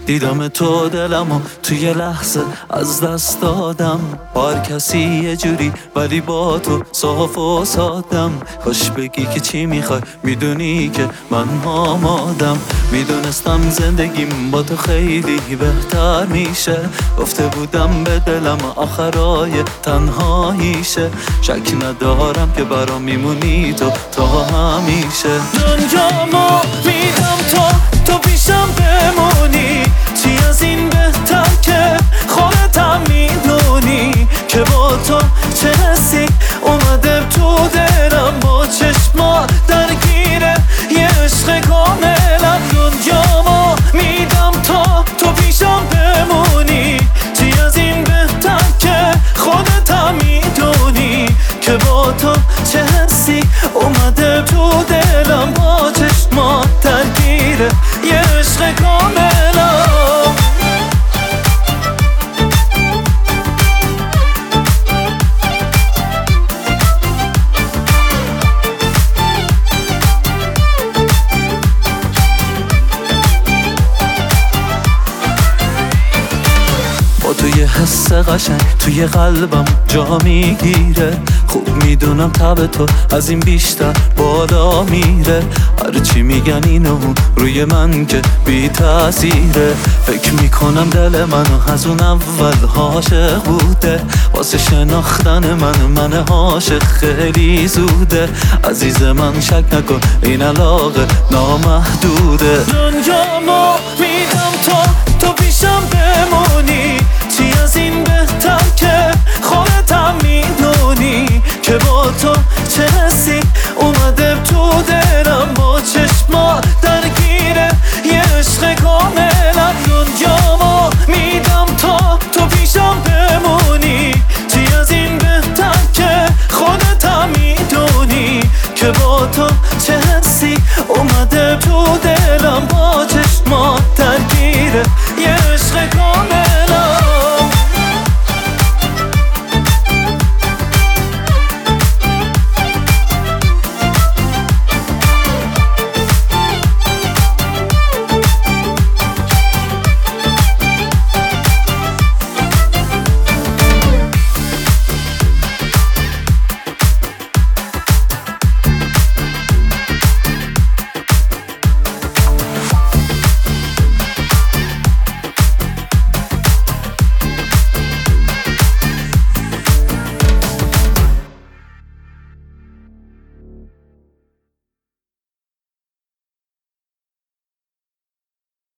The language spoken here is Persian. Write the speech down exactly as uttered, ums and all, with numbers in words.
دیدم تو دلمو توی لحظه از دست دادم، با هر کسی یه جوری ولی با تو صاف و سادم. خوش بگی که چی میخوای، میدونی که من آمادم. میدونستم زندگیم با تو خیلی بهتر میشه، گفته بودم به دلم آخرای تنهاییشه. شک ندارم که برام میمونی تو تا همیشه. دنیامو میدم تا تو پیشم بمونی، چی از این بهتر که خودتم میدونی که با تو چه حسی اومده تو دلم. با چشما درگیره یه عشق کاملم. دنیامو میدم تا تو پیشم بمونی، چی از این بهتر که خودتم میدونی که با تو چه حسی اومده تو دلم. با چشما درگیره یه عشق کاملم. توی حس قشنگ توی قلبم جا میگیره. خوب میدونم تب تو از این بیشتر بالا میره. هرچی میگن اینو روی من که بی تاثیره. فکر میکنم دل منو از اون اول عاشق بوده. واسه شناختن من من عاشق خیلی زوده. عزیز من شک نکن این علاقه نامحدوده. دنیامو میدم تا تو پیشم بمونی، چی از این بهتر که خودتم میدونی که با تو چه حسی اومده تو دلم. با چشما درگیره یه عشق کاملم. دنیامو میدم تا تو پیشم بمونی، چی از این بهتر که خودتم میدونی که با تو چه حسی اومده